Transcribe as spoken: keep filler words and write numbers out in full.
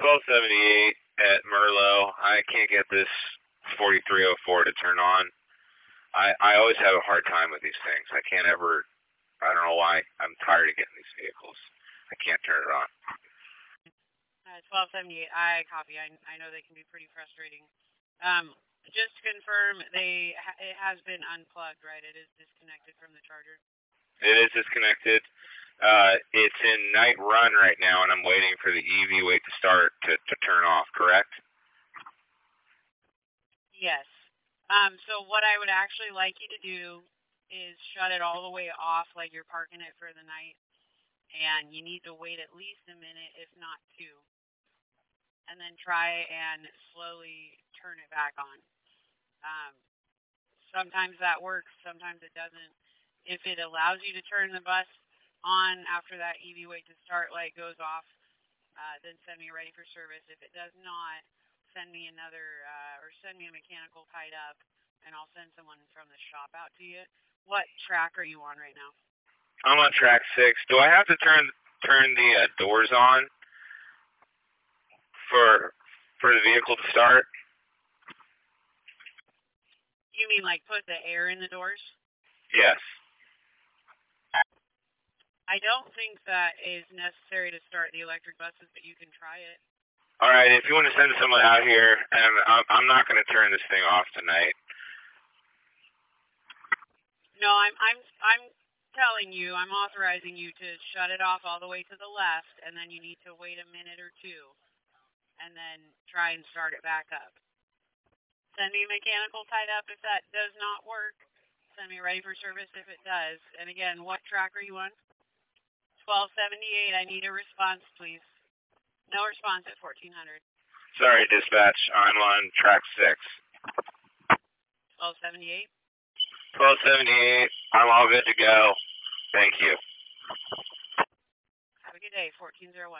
twelve seventy-eight at Merlot. I can't get this forty-three oh four to turn on. I, I always have a hard time with these things. I can't ever, I don't know why. I'm tired of getting these vehicles. I can't turn it on. Uh, twelve seventy-eight, I copy. I, I know they can be pretty frustrating. Um, just to confirm, they ha it has been unplugged, right? It is disconnected from the charger? It is disconnected. Uh, it's in night run right now, and I'm waiting for the E V wait to start to, to turn off, correct? Yes. Um, so what I would actually like you to do is shut it all the way off, like you're parking it for the night, and you need to wait at least a minute, if not two, and then try and slowly turn it back on. Um, sometimes that works, sometimes it doesn't. If it allows you to turn the bus on after that E V wait to start light goes off, uh, then send me ready for service. If it does not, send me another, uh, or send me a mechanical tied up, and I'll send someone from the shop out to you. What track are you on right now? I'm on track six. Do I have to turn turn the uh, doors on for for the vehicle to start? You mean like put the air in the doors? Yes. I don't think that is necessary to start the electric buses, but you can try it. All right, if you want to send someone out here, and I'm, I'm not going to turn this thing off tonight. No, I'm I'm I'm telling you, I'm authorizing you to shut it off all the way to the left, and then you need to wait a minute or two, and then try and start it back up. Send me mechanical tied up if that does not work. Send me ready for service if it does. And again, what track are you on? twelve seventy-eight, I need a response, please. No response at fourteen hundred. Sorry, dispatch. I'm on track six. twelve seventy-eight? twelve seventy-eight. I'm all good to go. Thank you. Have a good day, fourteen oh one.